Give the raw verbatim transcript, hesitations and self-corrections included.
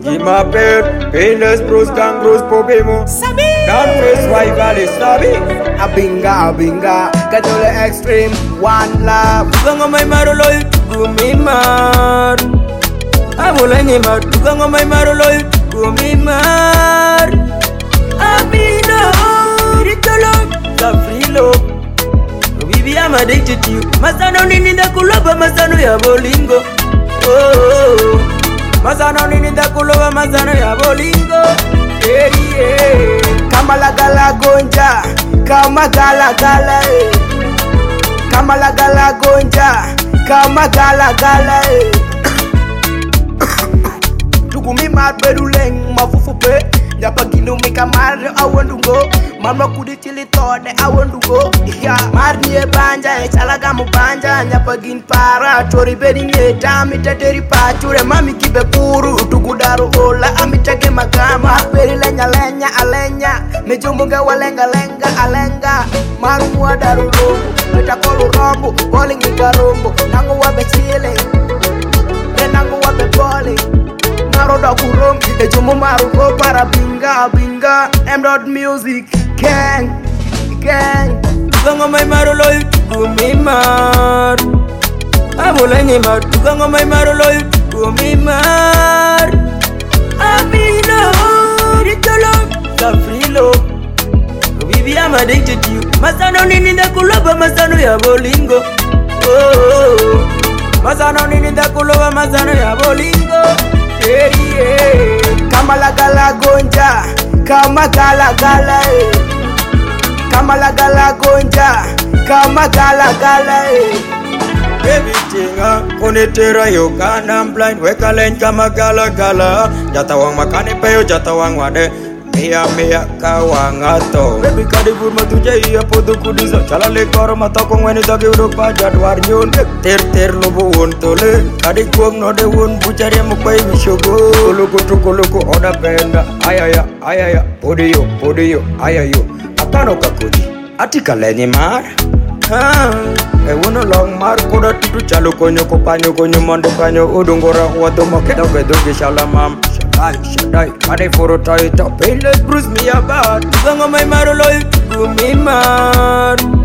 Jimapet, Painless Bruce, Gangrous, Popemo. Sabi! Don't face white valley, Sabi. Abinga, Abinga, Katole Extreme, One Love. Tugango may maruloy, Gumimar. Amulangi mar, Tugango may maruloy, Gumimar. Abino, Ritolo, Safrilo. Bibi, I'm addicted to you. Masano nini da kuloba, Masano ya bolingo. Oh, Masano nini da kuloba, Masano ya bolingo. Yeah, yeah. Kamala gala gonja, kama gala gala, eh. Kamala gala gonja, kama gala gala, eh. Tugumi mar beruleng mafufu pe, nyapa ginu mika mar awandungo, mama kudi chili tode awandungo. Ya mar niye banja, e chalaga mubanja, nyapa gin para, tori bedi nyeta, amita teri pachure, mami kibe puru, tugudaru ola, amita ke magama, peri lenya lenya alenya, mejumbunga walenga lenga alenga, maru muadaru rumbu, meta kolu rombu, bowling igarumbu, nangu wabe chile, nangu wabe bowling. Naroda kurom, ejumu maru go para binga binga. M-Dot Music, gang, gang. Tugango may maruloy, Gumimar. Amulangi mar, Tugango may maruloy, Gumimar. Amino, Ritolo, Safrilo. Bibi, I'm addicted to you. Masano nini da kuloba, Masano ya bolingo. Oh, Masano nini da kuloba, Masano ya bolingo. Yeah, yeah. Kamala gala gonja, kama gala gala, eh. Kamala gala gonja, kama gala gala, eh. Baby tinga, kunitira yo kana blind, weka len kama gala gala. Jatawang makane peyo, jatawang wade, mia mia kawang ato. Baby kadibur matuja iya podo kudizo, chala le koro matakong weni dagi udok pajad warnyon. Ter ter lobo untole, kadi kuang no de un pucari mukai mishogo. Kuluku tu kuluku oda penda, ayaya ayaya, podio podio ayayo. Apano kakudi, atika lenye mar. Ha, e uno long mar kuda tutu chalu konyo kopanyo konyo mando kanyo udungora wado makeda bedo gishalamam. Shadai shadai, kade foro taita, Painless Bruce mi abad. Tugango may maruloy, Gumimar.